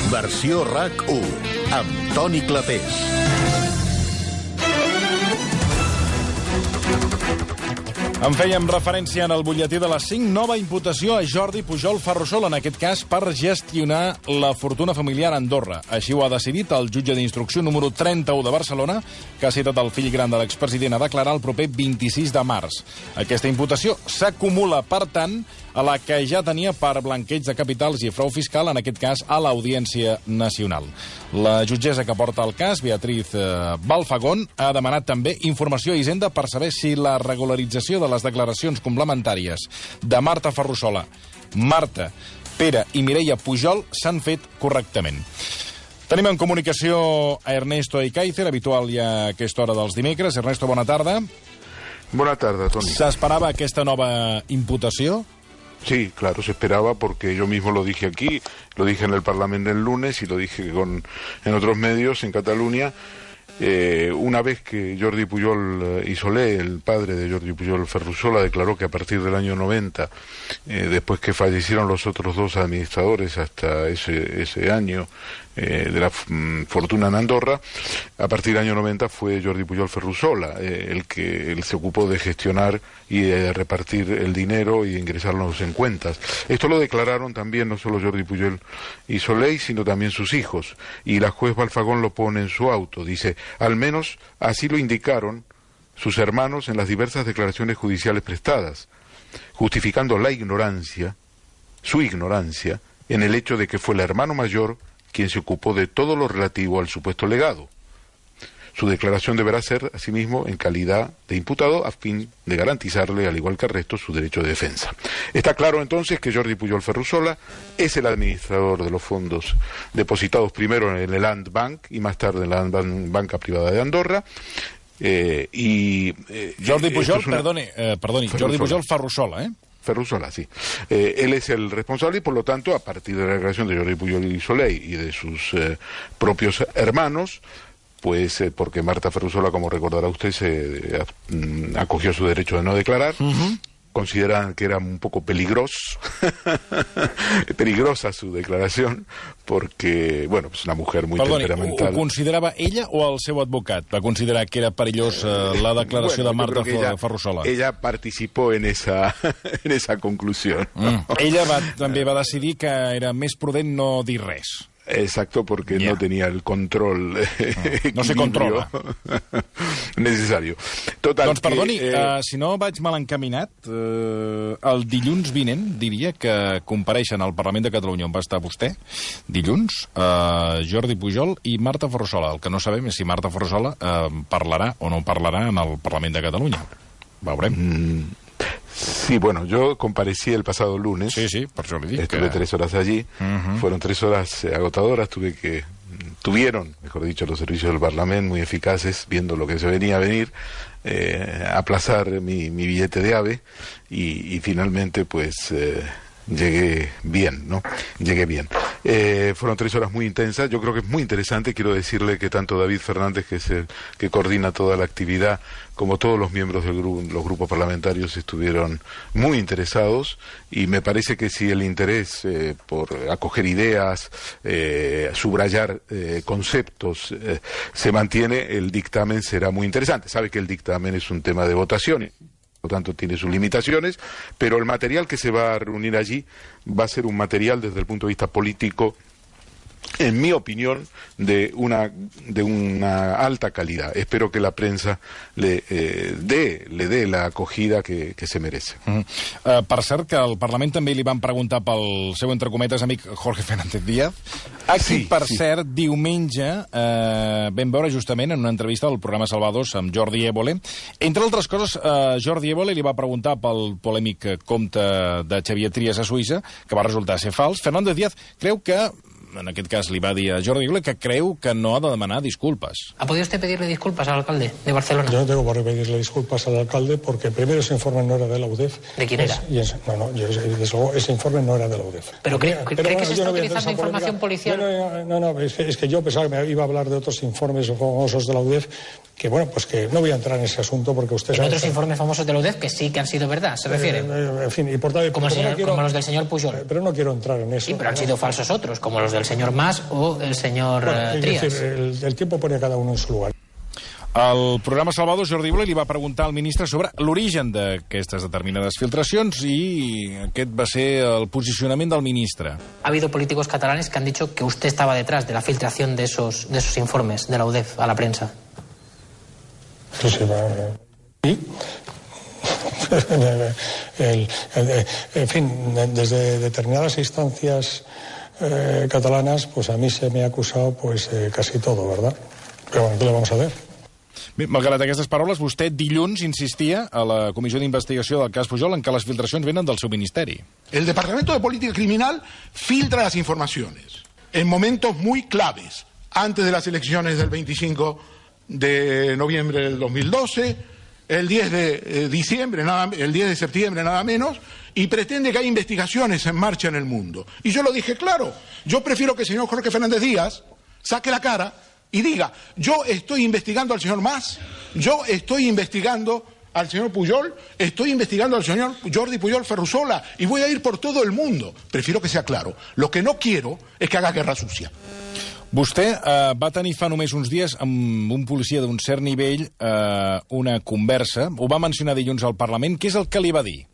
Versió RAC1, amb Toni Clapés. En fèiem referència en el butlletí de les 5, nova imputació a Jordi Pujol Ferrusola, en aquest cas per gestionar la fortuna familiar a Andorra. Així ho ha decidit el jutge d'instrucció número 31 de Barcelona, que ha citat el fill gran de l'expresident a declarar el proper 26 de març. Aquesta imputació s'acumula, per tant, a la que ja tenia per blanqueig de capitals i frau fiscal, en aquest cas a l'Audiència Nacional. La jutgessa que porta el cas, Beatriz Balfagón, ha demanat també informació a Hisenda per saber si la regularització de les declaracions complementàries de Marta Ferrusola, Marta, Pere i Mireia Pujol s'han fet correctament. Tenim en comunicació a Ernesto Ekaizer, habitual ja a aquesta hora dels dimecres. Ernesto, bona tarda. Bona tarda, Toni. ¿S'esperava aquesta nova imputació? Sí, claro, se esperaba porque yo mismo lo dije aquí, lo dije en el Parlamento el lunes y lo dije en otros medios en Cataluña. Una vez que Jordi Pujol y Solé, el padre de Jordi Pujol Ferrusola, declaró que a partir del año 90, después que fallecieron los otros dos administradores hasta ese año de la fortuna en Andorra, a partir del año 90 fue Jordi Pujol Ferrusola el que él se ocupó de gestionar y de repartir el dinero y de ingresarlos en cuentas. Esto lo declararon también no solo Jordi Pujol y Solé, sino también sus hijos. Y la juez Balfagón lo pone en su auto. Dice, al menos así lo indicaron sus hermanos en las diversas declaraciones judiciales prestadas, justificando la ignorancia, su ignorancia, en el hecho de que fue el hermano mayor quien se ocupó de todo lo relativo al supuesto legado. Su declaración deberá ser, asimismo, en calidad de imputado a fin de garantizarle, al igual que al resto, su derecho de defensa. Está claro, entonces, que Jordi Pujol Ferrusola es el administrador de los fondos depositados primero en el Land Bank y más tarde en la Banca Privada de Andorra. Jordi Pujol, Jordi Pujol Ferrusola, ¿eh? Ferrusola, sí. Él es el responsable y, por lo tanto, a partir de la declaración de Jordi Pujol y Solé y de sus propios hermanos, pues porque Marta Ferrusola, como recordará usted, se acogió a su derecho de no declarar. Consideran que era un poco peligrosa su declaración, porque, bueno, pues una mujer muy temperamental. Ho considerava ella o el seu advocat? Va considerar que era perillós la declaració de Marta Ferrusola? Ella participó en esa conclusión. Ella també va decidir que era més prudent no dir res. Exacto, porque no tenía el control no se controla necesario. Total, doncs perdoni, si no vaig mal encaminat, el dilluns vinent diria que compareixen al Parlament de Catalunya, on va estar vostè dilluns, Jordi Pujol i Marta Ferrusola. El que no sabem és si Marta Ferrusola parlarà o no parlarà en el Parlament de Catalunya. Veurem. Sí, bueno, yo comparecí el pasado lunes. Sí, por eso le dije. Estuve 3 horas allí. Fueron 3 horas agotadoras. Tuvieron, mejor dicho, los servicios del Parlamento muy eficaces, viendo lo que se venía a venir, aplazar mi billete de AVE y finalmente, pues, llegué bien, ¿no? Llegué bien. Fueron 3 horas muy intensas. Yo creo que es muy interesante. Quiero decirle que tanto David Fernández, que es el que coordina toda la actividad, como todos los miembros del los grupos parlamentarios estuvieron muy interesados, y me parece que si el interés por acoger ideas, subrayar conceptos se mantiene, el dictamen será muy interesante. Sabe que el dictamen es un tema de votaciones, por lo tanto tiene sus limitaciones, pero el material que se va a reunir allí va a ser un material desde el punto de vista político, en mi opinión, de una alta calidad. Espero que la prensa le dé la acogida que se merece. Per cert, que al Parlament també li van preguntar pel seu, entre cometes, amic Jorge Fernández Díaz, aquí, cert, diumenge vam veure justament en una entrevista del programa Salvados amb Jordi Évole. Entre altres coses, Jordi Évole li va preguntar pel polèmic compte de Xavier Trias a Suïssa, que va resultar ser fals. Fernández Díaz creu que, en aquest cas li va dir a Jordi Évole, que creu que no ha de demanar disculpas. ¿Ha podido usted pedirle disculpas al alcalde de Barcelona? Yo no tengo por qué pedirle disculpas al alcalde, porque primero ese informe no era de la UDEF. ¿De quién era? Desde luego ese informe no era de la UDEF. ¿Pero cree que se está utilizando información policial? No, es que yo pensaba que me iba a hablar de otros informes famosos de la UDEF, que bueno, pues que no voy a entrar en ese asunto porque usted sabe... otros informes famosos de la UDEF que sí que han sido verdad, ¿se refiere? En fin, y por tal... Como los del señor Pujol. Pero no quiero entrar en eso. Sí, pero han sido falsos otros, como los de el señor Mas o el señor Trias. Es decir, el tiempo pone a cada uno en su lugar. Al programa Salvador, Jordi Boler li va preguntar al ministre sobre l'origen d'aquestes determinades filtracions i aquest va ser el posicionament del ministre. Ha habido políticos catalanes que han dicho que usted estaba detrás de la filtración de esos informes de la UDEF a la prensa. Sí, sí, ¿sí? En fin, desde determinadas instancias catalanas, pues a mí se me ha acusado pues casi todo, ¿verdad? Pero bueno, ¿qué le vamos a hacer? Bé, malgrat aquestes paraules, vostè dilluns insistia a la comissió d'investigació del cas Pujol en que les filtracions venen del seu ministeri. El Departamento de Política Criminal filtra las informaciones en momentos muy claves, antes de las elecciones del 25 de noviembre del 2012, el 10 de diciembre, el 10 de septiembre nada menos, y pretende que haya investigaciones en marcha en el mundo. Y yo lo dije claro, yo prefiero que el señor Jorge Fernández Díaz saque la cara y diga, yo estoy investigando al señor Mas, yo estoy investigando al señor Pujol, estoy investigando al señor Jordi Pujol Ferrusola y voy a ir por todo el mundo. Prefiero que sea claro. Lo que no quiero es que haga guerra sucia. Vostè va tenir fa només uns dies amb un policia d'un cert nivell una conversa, ho va mencionar dilluns al Parlament. Què és el que li va dir?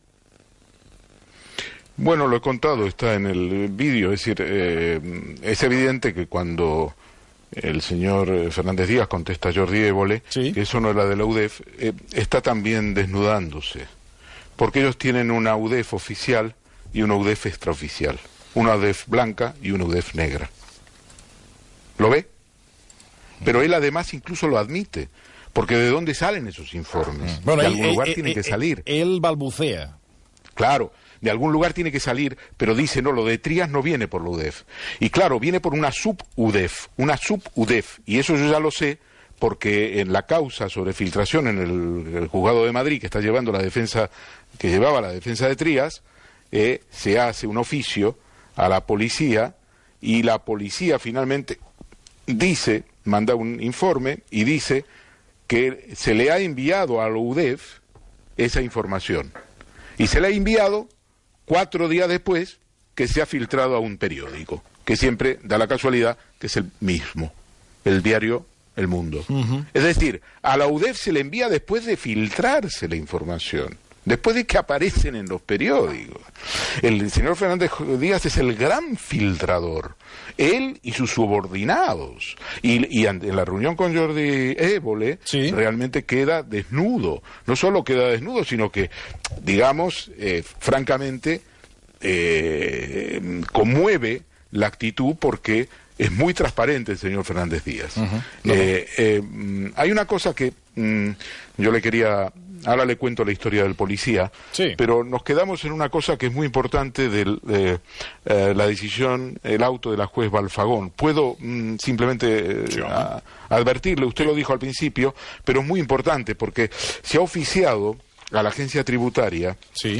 Bueno, lo he contado, está en el vídeo, es decir, es evidente que cuando el señor Fernández Díaz contesta a Jordi Évole, ¿sí?, que eso no era de la UDEF, está también desnudándose, porque ellos tienen una UDEF oficial y una UDEF extraoficial, una UDEF blanca y una UDEF negra. ¿Lo ve? Pero él además incluso lo admite, porque ¿de dónde salen esos informes? Bueno, de algún lugar tienen que salir. Él balbucea. Claro, de algún lugar tiene que salir, pero dice, no, lo de Trias no viene por la UDEF. Y claro, viene por una sub-UDEF, y eso yo ya lo sé, porque en la causa sobre filtración en el juzgado de Madrid, que está llevando la defensa, que llevaba la defensa de Trias, se hace un oficio a la policía, y la policía finalmente dice, manda un informe, y dice que se le ha enviado a la UDEF esa información. Y se le ha enviado 4 días después que se ha filtrado a un periódico, que siempre da la casualidad que es el mismo, el diario El Mundo. Es decir, a la UDEF se le envía después de filtrarse la información, después de que aparecen en los periódicos. El señor Fernández Díaz es el gran filtrador, él y sus subordinados. Y en la reunión con Jordi Évole, ¿sí?, realmente queda desnudo. No solo queda desnudo, sino que, digamos, francamente, conmueve la actitud porque es muy transparente el señor Fernández Díaz. Hay una cosa que yo le quería... Ahora le cuento la historia del policía, sí, pero nos quedamos en una cosa que es muy importante de la decisión, el auto de la juez Balfagón. Puedo simplemente advertirle, usted lo dijo al principio, pero es muy importante porque se ha oficiado a la agencia tributaria, sí,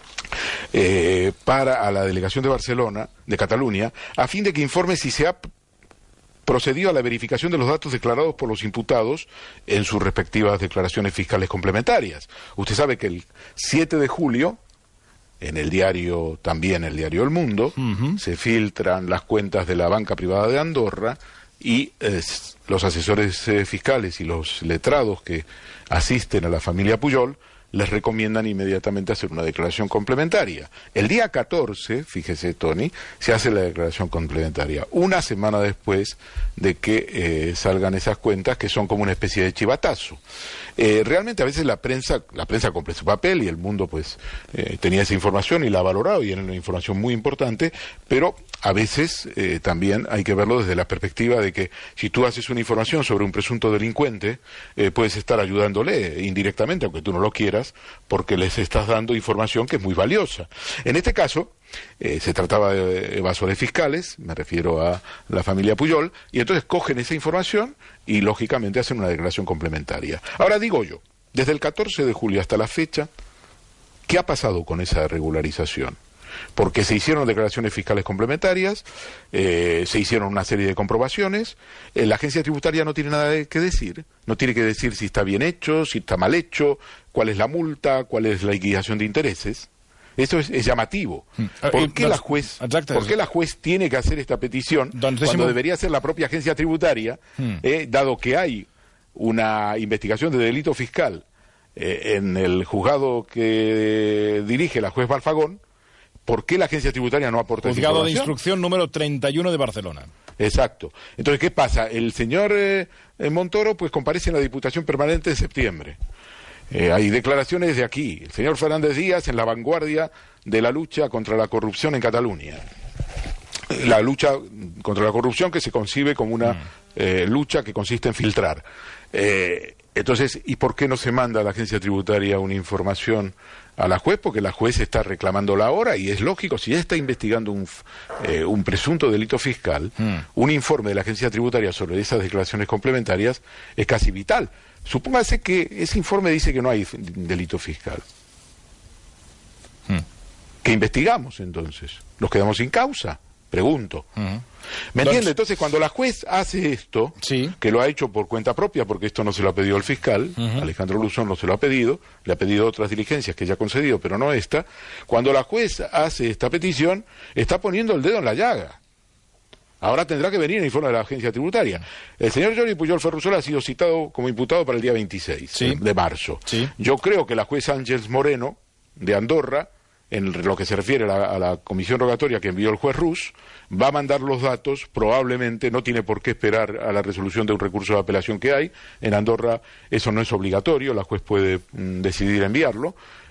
a la delegación de Barcelona, de Cataluña, a fin de que informe si se ha procedió a la verificación de los datos declarados por los imputados en sus respectivas declaraciones fiscales complementarias. Usted sabe que el 7 de julio, en el diario, también el diario El Mundo, se filtran las cuentas de la banca privada de Andorra y los asesores fiscales y los letrados que asisten a la familia Pujol les recomiendan inmediatamente hacer una declaración complementaria. El día 14, fíjese Tony, se hace la declaración complementaria, una semana después de que salgan esas cuentas que son como una especie de chivatazo. Realmente a veces la prensa cumple su papel y El Mundo pues tenía esa información y la ha valorado y era una información muy importante, pero a veces también hay que verlo desde la perspectiva de que si tú haces una información sobre un presunto delincuente, puedes estar ayudándole indirectamente, aunque tú no lo quieras, porque les estás dando información que es muy valiosa. En este caso, se trataba de evasores fiscales, me refiero a la familia Pujol, y entonces cogen esa información y lógicamente hacen una declaración complementaria. Ahora digo yo, desde el 14 de julio hasta la fecha, ¿qué ha pasado con esa regularización? Porque se hicieron declaraciones fiscales complementarias, se hicieron una serie de comprobaciones, la agencia tributaria no tiene nada que decir, no tiene que decir si está bien hecho, si está mal hecho, cuál es la multa, cuál es la liquidación de intereses. Eso es llamativo. ¿Por qué la juez tiene que hacer esta petición cuando debería ser la propia agencia tributaria, dado que hay una investigación de delito fiscal en el juzgado que dirige la juez Balfagón? ¿Por qué la agencia tributaria no aporta esa información? Juzgado de instrucción número 31 de Barcelona. Exacto. Entonces, ¿qué pasa? El señor Montoro pues comparece en la Diputación Permanente de septiembre. Hay declaraciones de aquí. El señor Fernández Díaz en la vanguardia de la lucha contra la corrupción en Cataluña. La lucha contra la corrupción que se concibe como una lucha que consiste en filtrar. Entonces, ¿y por qué no se manda a la agencia tributaria una información a la juez? Porque la juez está reclamándola ahora y es lógico, si ella está investigando un presunto delito fiscal, un informe de la agencia tributaria sobre esas declaraciones complementarias es casi vital. Supóngase que ese informe dice que no hay delito fiscal. ¿Qué investigamos entonces? ¿Nos quedamos sin causa? Pregunto. ¿Me entiende? Entonces, cuando la juez hace esto, que lo ha hecho por cuenta propia, porque esto no se lo ha pedido el fiscal, Alejandro Luzón no se lo ha pedido, le ha pedido otras diligencias que ya ha concedido, pero no esta, cuando la juez hace esta petición, está poniendo el dedo en la llaga. Ahora tendrá que venir el informe de la agencia tributaria. El señor Jordi Pujol Ferrusola ha sido citado como imputado para el día 26 de marzo. Yo creo que la juez Ángels Moreno, de Andorra, en lo que se refiere a la comisión rogatoria que envió el juez Rus, va a mandar los datos, probablemente, no tiene por qué esperar a la resolución de un recurso de apelación que hay. En Andorra eso no es obligatorio, la juez puede decidir enviarlo.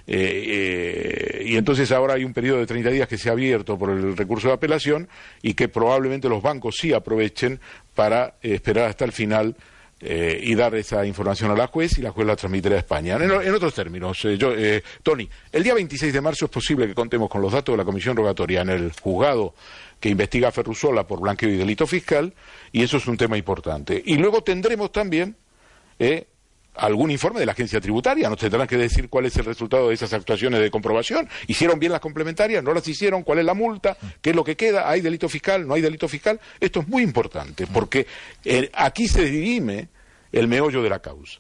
Y entonces ahora hay un periodo de 30 días que se ha abierto por el recurso de apelación y que probablemente los bancos sí aprovechen para esperar hasta el final y dar esa información a la juez y la juez la transmitirá a España. En otros términos, Tony, el día 26 de marzo es posible que contemos con los datos de la comisión rogatoria en el juzgado que investiga a Ferrusola por blanqueo y delito fiscal, y eso es un tema importante. Y luego tendremos también algún informe de la agencia tributaria, nos tendrán que decir cuál es el resultado de esas actuaciones de comprobación. ¿Hicieron bien las complementarias? ¿No las hicieron? ¿Cuál es la multa? ¿Qué es lo que queda? ¿Hay delito fiscal? ¿No hay delito fiscal? Esto es muy importante, porque aquí se dirime el meollo de la causa.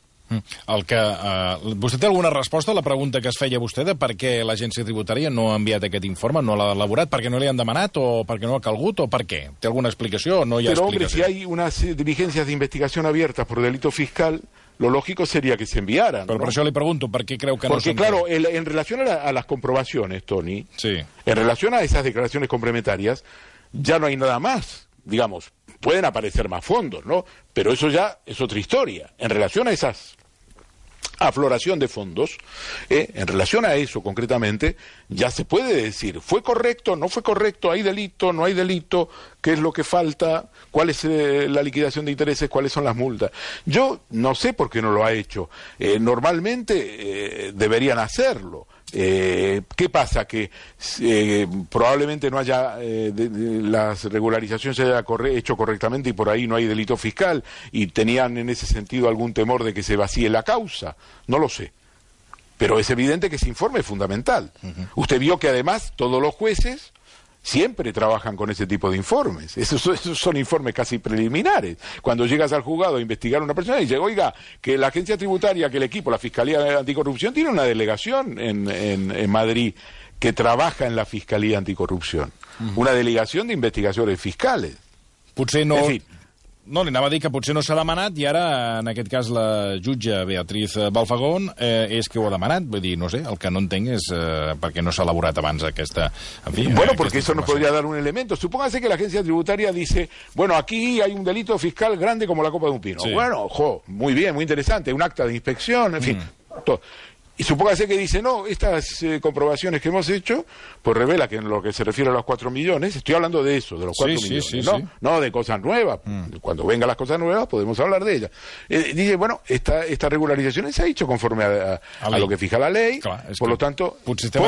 Vostè té alguna resposta a la pregunta que es feia vostè de per què l'agència tributària no ha enviat aquest informe, no l'ha elaborat, perquè no li han demanat o perquè no ha calgut o per què? ¿Té alguna explicació o no hi ha Pero, explicació? Hombre, si hay unas diligencias de investigación abiertas por delito fiscal, lo lógico sería que se enviaran. Pero ¿no? por eso le pregunto, ¿por qué creo que no Porque, son... claro, en relación a las comprobaciones, Tony, en relación a esas declaraciones complementarias, ya no hay nada más. Digamos, pueden aparecer más fondos, ¿no? Pero eso ya es otra historia. En relación a esas afloración de fondos, en relación a eso concretamente, ya se puede decir, ¿fue correcto, no fue correcto, hay delito, no hay delito, qué es lo que falta, cuál es la liquidación de intereses, cuáles son las multas? Yo no sé por qué no lo ha hecho. Normalmente deberían hacerlo. ¿Qué pasa? Que probablemente no haya las regularizaciones se haya hecho correctamente y por ahí no hay delito fiscal y tenían en ese sentido algún temor de que se vacíe la causa. No lo sé. Pero es evidente que ese informe es fundamental. Usted vio que además todos los jueces siempre trabajan con ese tipo de informes. Esos son informes casi preliminares. Cuando llegas al juzgado a investigar a una persona y dice, oiga, que la agencia tributaria, que el equipo, la Fiscalía Anticorrupción, tiene una delegación en Madrid que trabaja en la Fiscalía Anticorrupción. Una delegación de investigaciones fiscales. Potser no... En fin. No, li anava a dir que potser no s'ha demanat i ara, en aquest cas, la jutge Beatriz Balfagón és que ho ha demanat. Vull dir, no sé, el que no entenc és per què no s'ha elaborat abans aquesta... En fi, bueno, porque eso nos podría dar un elemento. Supóngase que la agencia tributaria dice, bueno, aquí hay un delito fiscal grande como la copa de un pino. Sí. Bueno, muy bien, muy interesante, un acta de inspección, en fin, todo. Y supóngase que dice, no, estas comprobaciones que hemos hecho, pues revela que en lo que se refiere a los 4 millones, estoy hablando de eso, de los 4 millones, ¿no? No de cosas nuevas. Cuando vengan las cosas nuevas podemos hablar de ellas. Dice, bueno, esta regularización se ha hecho conforme a lo que fija la ley, claro, por lo tanto,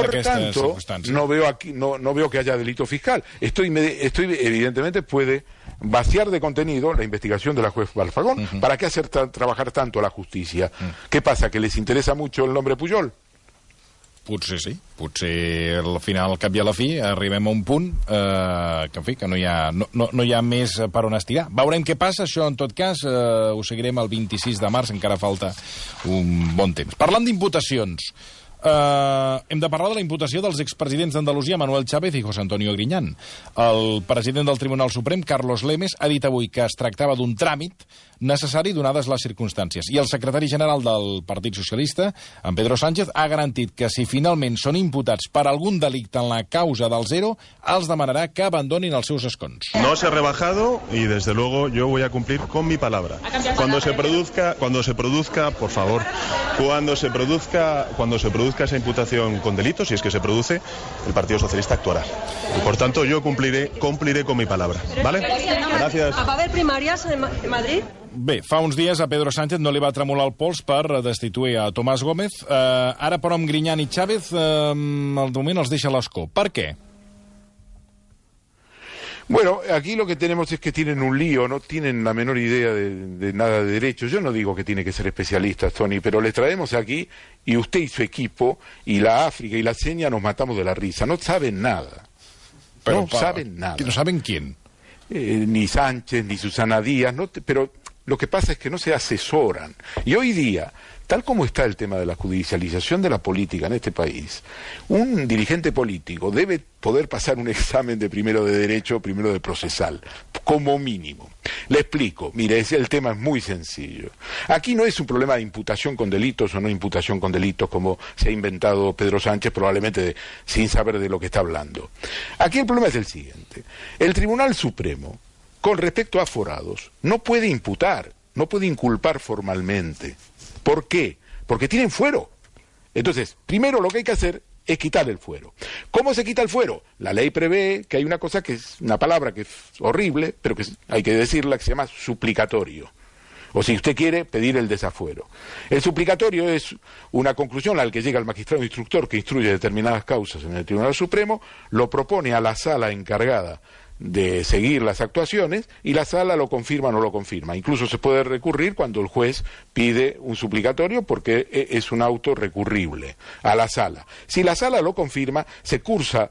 no veo que haya delito fiscal. Esto evidentemente puede vaciar de contenido la investigación de la juez Balfagón. ¿Para qué hacer trabajar tanto a la justicia? ¿Qué pasa? ¿Que les interesa mucho el nombre Pujol? Potser sí. Potser al final, al cap i a la fi, arribem a un punt que, en fi, que no hi ha més per on estirar. Veurem què passa. Això, en tot cas, ho seguirem el 26 de març. Encara falta un bon temps. Parlant d'imputacions, Hem de parlar de la imputació dels expresidents d'Andalusia, Manuel Chávez i José Antonio Griñán. El president del Tribunal Suprem, Carlos Lemes, ha dit avui que es tractava d'un tràmit necessari donades les circumstàncies. I el secretari general del Partit Socialista, en Pedro Sánchez, ha garantit que si finalment són imputats per algun delicte en la causa del Zero, els demanarà que abandonin els seus escons. No se ha rebajado y desde luego yo voy a cumplir con mi palabra. Cuando se produzca, por favor, cuando se produzca esa imputación con delitos, si es que se produce, el Partido Socialista actuará. Y por tanto yo cumpliré con mi palabra. ¿Vale? Gracias. ¿Va a haver primàries en Madrid? Bé, fa uns dies a Pedro Sánchez no li va tremolar el pols per destituir a Tomás Gómez. Ara, però, amb Griñán i Chávez, al moment els deixa l'escó. Per què? Bueno, aquí lo que tenemos es que tienen un lío, no tienen la menor idea de nada de derecho. Yo no digo que tiene que ser especialistas, Tony, pero les traemos aquí y usted y su equipo y la África y la Seña nos matamos de la risa. No saben nada. Pero, no saben nada. ¿No saben quién? Ni Sánchez, ni Susana Díaz, pero lo que pasa es que no se asesoran. Y hoy día, tal como está el tema de la judicialización de la política en este país, un dirigente político debe poder pasar un examen de primero de derecho, primero de procesal, como mínimo. Le explico, mire, el tema es muy sencillo. Aquí no es un problema de imputación con delitos o no imputación con delitos, como se ha inventado Pedro Sánchez, probablemente sin saber de lo que está hablando. Aquí el problema es el siguiente. El Tribunal Supremo, con respecto a aforados, no puede imputar, no puede inculpar formalmente. ¿Por qué? Porque tienen fuero. Entonces, primero lo que hay que hacer es quitar el fuero. ¿Cómo se quita el fuero? La ley prevé que hay una cosa que es una palabra que es horrible, pero que hay que decirla, que se llama suplicatorio. O si usted quiere, pedir el desafuero. El suplicatorio es una conclusión a la que llega el magistrado instructor que instruye determinadas causas en el Tribunal Supremo, lo propone a la sala encargada de seguir las actuaciones y la sala lo confirma o no lo confirma. Incluso se puede recurrir cuando el juez pide un suplicatorio porque es un auto recurrible a la sala. Si la sala lo confirma, se cursa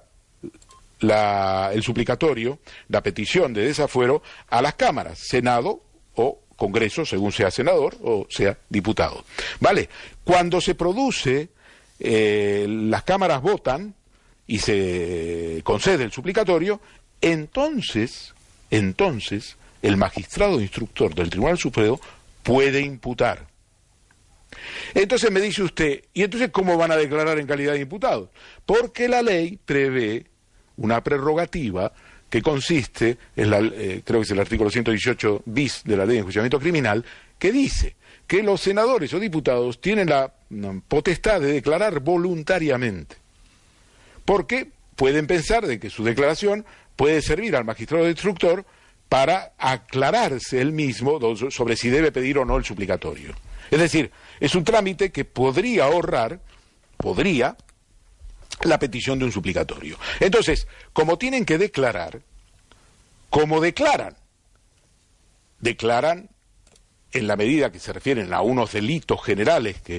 el suplicatorio, la petición de desafuero a las cámaras, Senado o Congreso, según sea senador o sea diputado. ¿Vale? Cuando se produce, las cámaras votan y se concede el suplicatorio, entonces, el magistrado instructor del Tribunal Supremo puede imputar. Entonces me dice usted, ¿y entonces cómo van a declarar en calidad de imputados? Porque la ley prevé una prerrogativa que consiste en creo que es el artículo 118 bis de la Ley de Enjuiciamiento Criminal, que dice que los senadores o diputados tienen la potestad de declarar voluntariamente. Porque pueden pensar de que su declaración puede servir al magistrado instructor para aclararse él mismo sobre si debe pedir o no el suplicatorio. Es decir, es un trámite que podría ahorrar, la petición de un suplicatorio. Entonces, como tienen que declarar, como declaran en la medida que se refieren a unos delitos generales que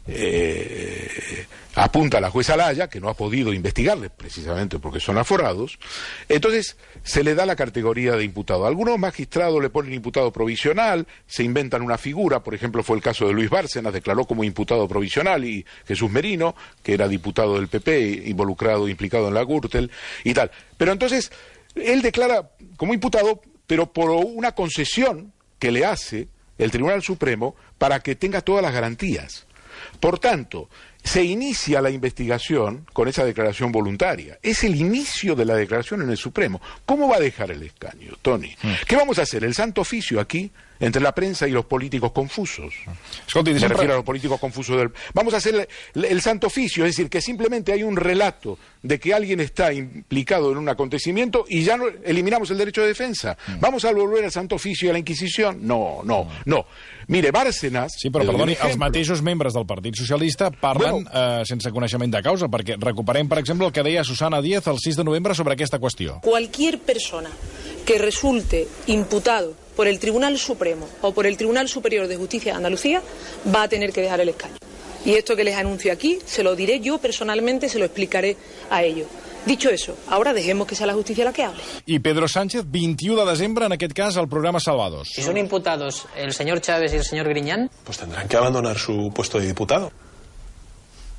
apunta la jueza Laya, que no ha podido investigarles precisamente porque son aforados, entonces se le da la categoría de imputado. Algunos magistrados le ponen imputado provisional, se inventan una figura, por ejemplo fue el caso de Luis Bárcenas, declaró como imputado provisional, y Jesús Merino, que era diputado del PP, implicado en la Gürtel y tal. Pero entonces, él declara como imputado, pero por una concesión que le hace el Tribunal Supremo para que tenga todas las garantías. Por tanto, se inicia la investigación con esa declaración voluntaria. Es el inicio de la declaración en el Supremo. ¿Cómo va a dejar el escaño, Tony? ¿Qué vamos a hacer? ¿El santo oficio aquí? Entre la prensa y los políticos confusos. Me refiero a los políticos confusos Vamos a hacer el santo oficio, es decir, que simplemente hay un relato de que alguien está implicado en un acontecimiento y ya no eliminamos el derecho de defensa. ¿Vamos a volver al santo oficio y a la Inquisición? No. Mire, Bárcenas... Sí, però perdoni, els mateixos membres del Partit Socialista parlen sense coneixement de causa, perquè recuperem, per exemple, el que deia Susana Díaz el 6 de novembre sobre aquesta qüestió. Cualquier persona que resulte imputado por el Tribunal Supremo o por el Tribunal Superior de Justicia de Andalucía va a tener que dejar el escaño. Y esto que les anuncio aquí, se lo diré yo personalmente, se lo explicaré a ellos. Dicho eso, ahora dejemos que sea la justicia la que hable. Y Pedro Sánchez, 21 de desembre, en aquest cas, al programa Salvados. Si son imputados el señor Chávez y el señor Griñán, pues tendrán que abandonar su puesto de diputado.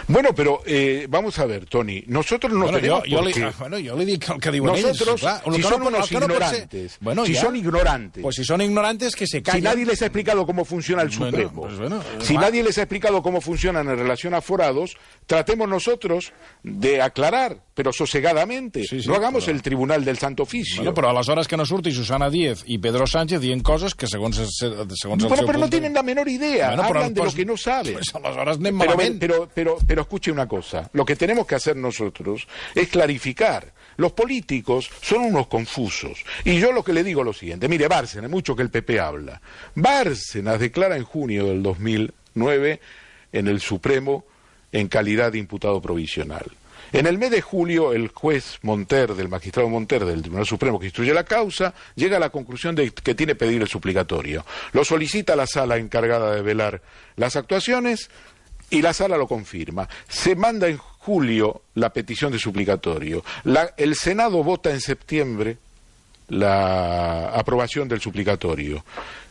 Bueno, pero vamos a ver, Toni, nosotros no tenemos por qué... Jo li dic el que diuen nosotros, ells. Si son unos ignorantes, son ignorantes. Pues si son ignorantes, que se callen. Si nadie les ha explicado cómo funciona el Supremo, si nadie les ha explicado cómo funcionan en relación a aforados, tratemos nosotros de aclarar, pero sosegadamente. No hagamos el Tribunal del Santo Oficio. Bueno, però aleshores que no surti Susana Díez i Pedro Sánchez dient coses que segons el seu pero no tienen la menor idea, hablan de lo que no saben. Pues aleshores anem malament. Pero escuche una cosa, lo que tenemos que hacer nosotros es clarificar. Los políticos son unos confusos. Y yo lo que le digo es lo siguiente. Mire, Bárcenas, mucho que el PP habla. Bárcenas declara en junio del 2009 en el Supremo en calidad de imputado provisional. En el mes de julio, el juez Monter, del magistrado Monter del Tribunal Supremo que instruye la causa, llega a la conclusión de que tiene que pedir el suplicatorio. Lo solicita la sala encargada de velar las actuaciones y la sala lo confirma. Se manda en julio la petición de suplicatorio. El Senado vota en septiembre la aprobación del suplicatorio.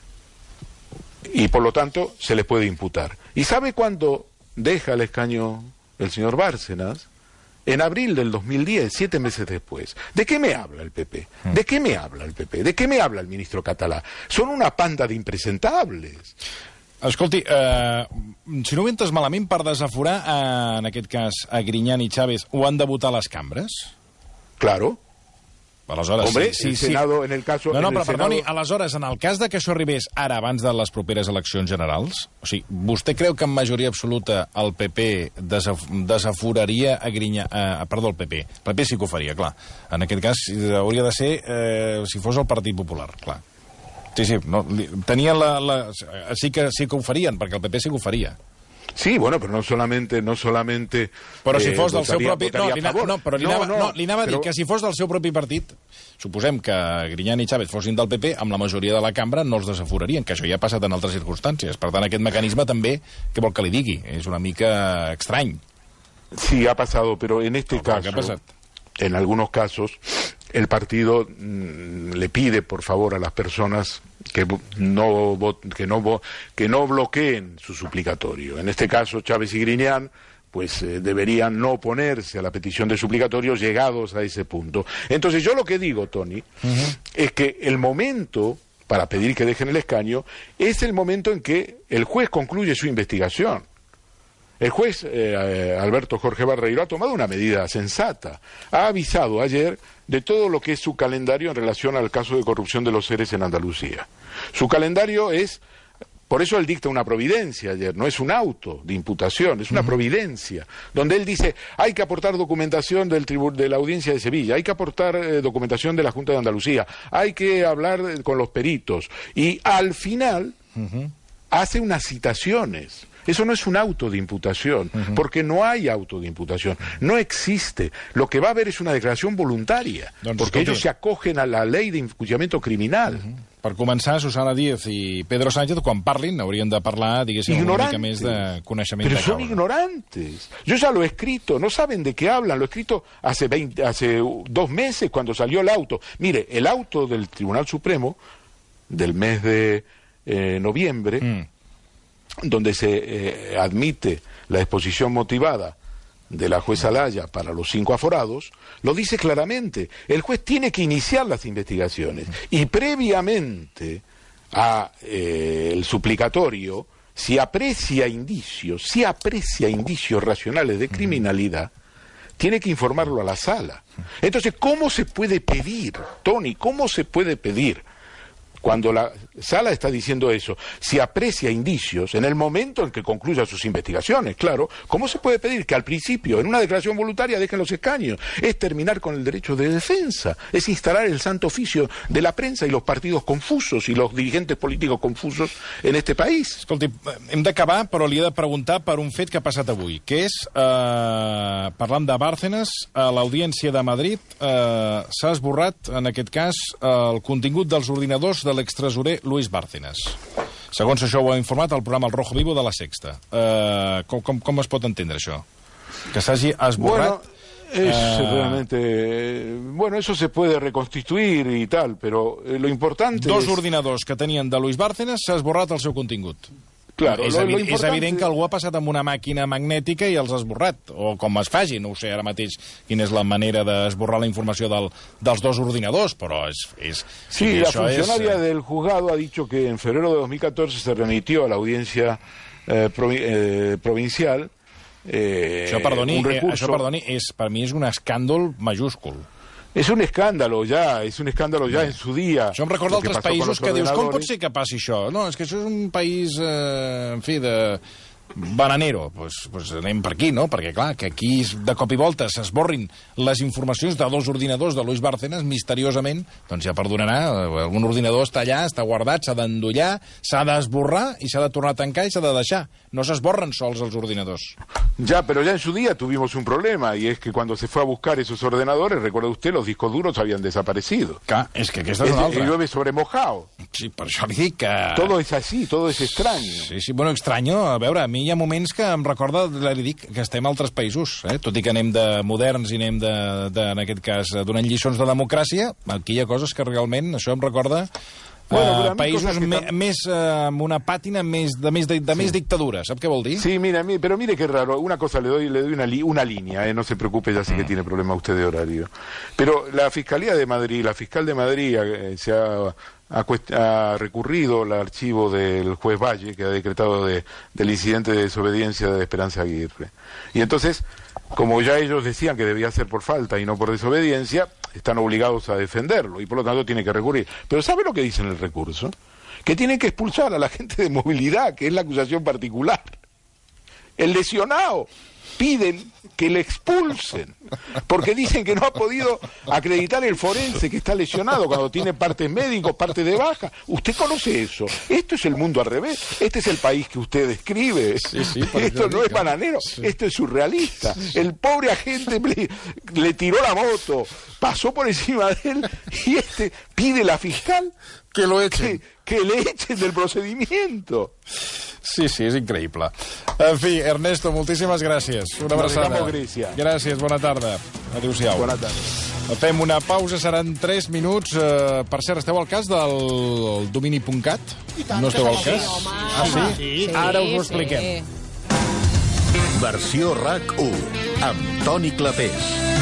Y por lo tanto se le puede imputar. ¿Y sabe cuándo deja el escaño el señor Bárcenas? En abril del 2010, 7 meses después. ¿De qué me habla el PP? ¿De qué me habla el PP? ¿De qué me habla el ministro Català? Son una panda de impresentables. Escolti, si no ho entes malament, per desaforar, en aquest cas, a Griñán i Chávez, ho han de votar les cambres? Claro. Aleshores, hombre, el Senado, en el caso... No, però perdoni, aleshores, en el cas de que això arribés ara, abans de les properes eleccions generals, o sigui, vostè creu que en majoria absoluta el PP desaforaria a Griñán... Perdó, el PP sí que ho faria, clar. En aquest cas, hauria de ser si fos el Partit Popular, clar. Sí, no, tenia sí que ho farien, perquè el PP sí que ho faria. Sí, bueno, pero no solamente però si fos del seu propi... Li anava a dir que si fos del seu propi partit, suposem que Griñán i Chávez fossin del PP, amb la majoria de la cambra no els desaforarien, que això ja ha passat en altres circumstàncies. Per tant, aquest mecanisme també, què vol que li digui? És una mica estrany. Sí, ha pasado, pero en este caso, en algunos casos, el partido le pide, por favor, a las personas que no bloqueen su suplicatorio. En este caso, Chávez y Griñán pues deberían no oponerse a la petición de suplicatorio llegados a ese punto. Entonces yo lo que digo, Toni, es que el momento para pedir que dejen el escaño es el momento en que el juez concluye su investigación. El juez Alberto Jorge Barreiro ha tomado una medida sensata. Ha avisado ayer de todo lo que es su calendario en relación al caso de corrupción de los seres en Andalucía. Su calendario es... Por eso él dicta una providencia ayer, no es un auto de imputación, es una providencia, donde él dice, hay que aportar documentación de la Audiencia de Sevilla, hay que aportar documentación de la Junta de Andalucía, hay que hablar con los peritos, y al final hace unas citaciones. Eso no es un auto de imputación, porque no hay auto de imputación, no existe. Lo que va a haber es una declaración voluntaria, porque ellos se acogen a la ley de enjuiciamiento criminal. Per començar, Susana Díez i Pedro Sánchez, quan parlin, haurien de parlar, diguéssim, una mica més de coneixement de causa. Pero son ignorantes. Yo ya lo he escrito, no saben de qué hablan. Lo he escrito hace 2 meses, cuando salió el auto. Mire, el auto del Tribunal Supremo, del mes de noviembre, donde se admite la exposición motivada de la jueza Laya para los 5 aforados, lo dice claramente. El juez tiene que iniciar las investigaciones y previamente a el suplicatorio, si aprecia indicios racionales de criminalidad, tiene que informarlo a la sala. Entonces, ¿cómo se puede pedir, Toni, cómo se puede pedir, cuando la sala está diciendo eso, si aprecia indicios en el momento en que concluya sus investigaciones, claro, ¿cómo se puede pedir que al principio, en una declaración voluntaria, dejen los escaños? Es terminar con el derecho de defensa, es instalar el santo oficio de la prensa y los partidos confusos y los dirigentes políticos confusos en este país. Escolti, hem d'acabar, però li he de preguntar per un fet que ha passat avui, que és, parlant de Bárcenas, a l'Audiència de Madrid s'ha esborrat, en aquest cas, el contingut dels ordinadors de l'extresorer Luis Bárcenas. Segons això ho ha informat el programa El Rojo Vivo de La Sexta. Com es pot entendre això? Que s'hagi esborrat... Bueno, eso se puede reconstituir y tal, pero lo importante Dos ordinadors que tenien de Luis Bárcenas s'ha esborrat el seu contingut. Claro, és evident que algú ha passat amb una màquina magnètica i els ha esborrat, o com es faci, no ho sé ara mateix quina és la manera d'esborrar la informació dels dos ordinadors, però és... Sí, la funcionaria del juzgado ha dicho que en febrero de 2014 se remitió a la audiencia provincial Això, perdoni, per mi és un escàndol majúscul. És un escàndalo ja en su dia. Això em recorda altres països que dius, com pot ser que passi això? No, és que això és un país, en fi, de bananero. Doncs anem per aquí, no? Perquè, clar, que aquí de cop i volta s'esborrin les informacions de dos ordinadors de Luis Bárcenas, misteriosament, doncs ja perdonarà, un ordinador està allà, està guardat, s'ha d'endollar, s'ha d'esborrar i s'ha de tornar a tancar i s'ha de deixar. No s'esborren sols els ordinadors. Ya, pero ya en su día tuvimos un problema, y es que cuando se fue a buscar esos ordenadores, recuerda usted, los discos duros habían desaparecido. Clar, és que aquesta és una altra. Y llueve sobre mojado. Sí, per això li dic que... Todo es así, todo es extraño. Sí, bueno, extraño, a veure, a mi hi ha moments que em recorda, li dic, que estem a altres països, tot i que anem de moderns i anem en aquest cas, donant lliçons de democràcia, aquí hi ha coses que realment, això em recorda... països més amb una pàtina de més dictadura, ¿sap què vol dir? Sí, pero mire qué raro, una cosa le doy una línea, no se preocupe, ya sé que tiene problema usted de horario. Pero la Fiscalía de Madrid, la fiscal de Madrid se ha recurrido al archivo del juez Valle, que ha decretado del incidente de desobediencia de Esperanza Aguirre. Y entonces, como ya ellos decían que debía ser por falta y no por desobediencia, están obligados a defenderlo y por lo tanto tienen que recurrir. Pero ¿sabe lo que dice en el recurso? Que tienen que expulsar a la gente de movilidad, que es la acusación particular. El lesionado. Piden que le expulsen, porque dicen que no ha podido acreditar el forense que está lesionado cuando tiene partes médicos, partes de baja. ¿Usted conoce eso? Esto es el mundo al revés. Este es el país que usted describe. Sí, esto no es bananero, esto es surrealista. El pobre agente le tiró la moto, pasó por encima de él y pide la fiscal que lo echen. Que le echen del procedimiento. Sí, és increïble. En fi, Ernesto, moltíssimes gràcies. Una abraçada. Gràcies, bona tarda. Adéu-siau. Bona tarda. Fem una pausa, seran 3 minuts. Per cert, esteu al cas del domini.cat? No esteu al cas? Ah, sí? Ara us ho expliquem. Versió RAC 1, amb Toni Clapés.